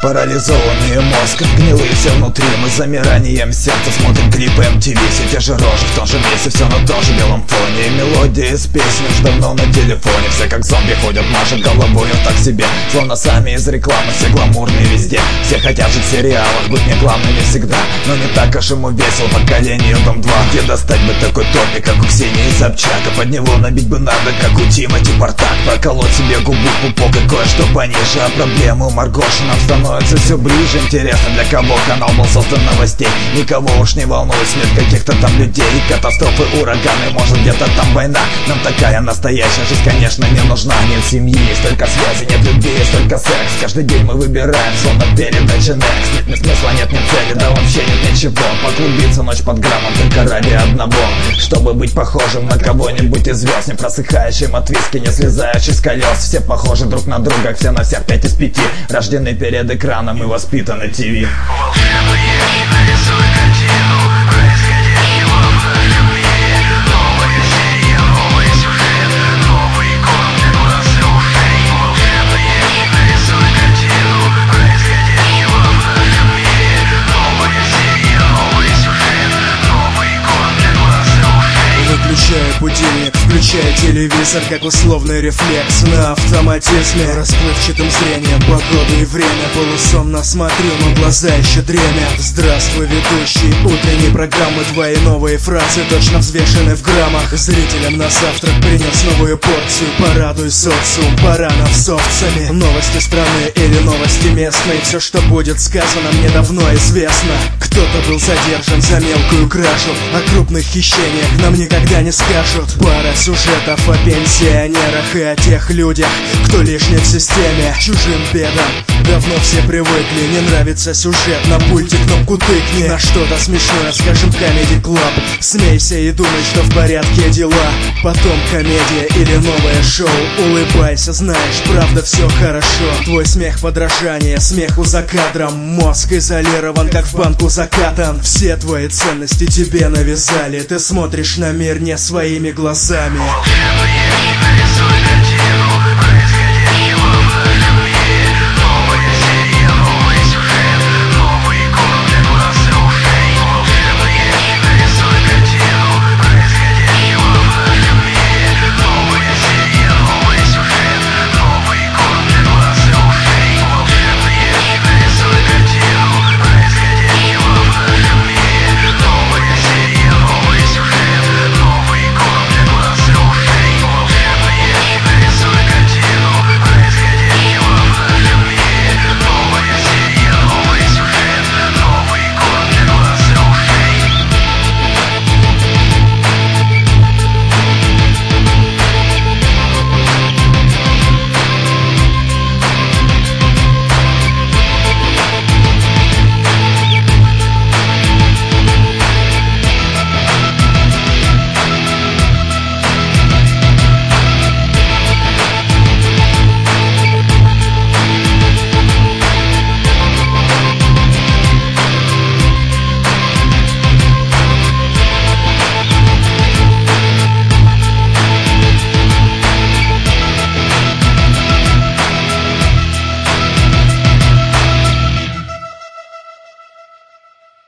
Парализованный мозг, гнилые все внутри. Мы с замиранием сердца смотрим клипы MTV. Все те же рожи в том же месте, все на том же белом фоне. Мелодии из песен уж давно на телефоне. Все как зомби ходят, машут головой так себе, словно сами из рекламы, все гламурные везде. Все хотят жить в сериалах, быть не главными всегда. Но не так уж ему весел поколению Дом 2. Где достать бы такой топик, как у Ксении Собчак? А под него набить бы надо, как у Тимати Партак. Проколоть себе губу, пупок и кое-что пониже. А проблемы Маргоши нам становятся все ближе. Интересно, для кого канал был создан новостей? Никого уж не волнует смерть каких-то там людей. Катастрофы, ураганы, может где-то там война. Нам такая настоящая жизнь, конечно, не нужна. Нет семьи, столько связи, нет любви, столько секс. Каждый день мы выбираем, словно передача Next. Нет ни смысла, нет ни цели, да вообще нет ничего. Поклубиться ночь под граммом только ради одного, чтобы быть похожим на кого-нибудь из звезд. Не просыхающим от виски, не слезающий с колес. Все похожи друг на друга, все на всех 5 из 5. Рождены перед экраном и воспитаны ТВ. Волшебно я нарисую картину происходящего в нашем мире. Новая серия, новый сюжет, новый икон для глаз и ушей. Волшебно я нарисую картину происходящего в нашем мире. Новая серия, новый сюжет, новый икон для глаз и ушей. Выключаю будильник, включаю телевизор, как условный рефлекс на автоматизме. Расплывчатым зрением погоду и время полусонно смотрю, но глаза еще дремят. Здравствуй, ведущий утренней программы. Твои новые фразы точно взвешены в граммах. Зрителям на завтрак принес новую порцию. Порадуй социум, баранов с овцами. Новости страны или новости местные. Все, что будет сказано, мне давно известно. Кто-то был задержан за мелкую кражу, о крупных хищениях нам никогда не скажут. Пара сюжетов о пенсионерах и о тех людях, кто лишний в системе. Чужим бедам давно все привыкли. Не нравится сюжет, на пульте кнопку тыкни. На что-то смешное, скажем, Comedy Club. Смейся и думай, что в порядке дела. Потом комедия или новое шоу. Улыбайся, знаешь, правда все хорошо. Твой смех подражание, смеху за кадром. Мозг изолирован, как в банку закатан. Все твои ценности тебе навязали. Ты смотришь на мир не своими глазами. Волшебно я нарисую